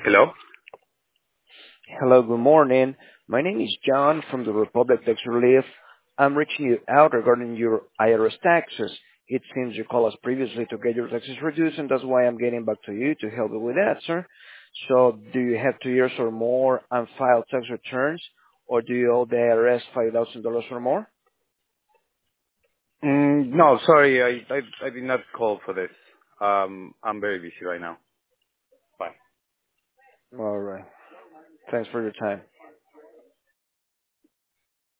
Hello? Hello, good morning. My name is John from the Republic Tax Relief. I'm reaching you out regarding your IRS taxes. It seems you called us previously to get your taxes reduced, and that's why I'm getting back to you to help you with that, sir. So do you have 2 years or more unfiled tax returns, or do you owe the IRS $5,000 or more? No, sorry, I did not call for this. I'm very busy right now. Bye. All right. Thanks for your time.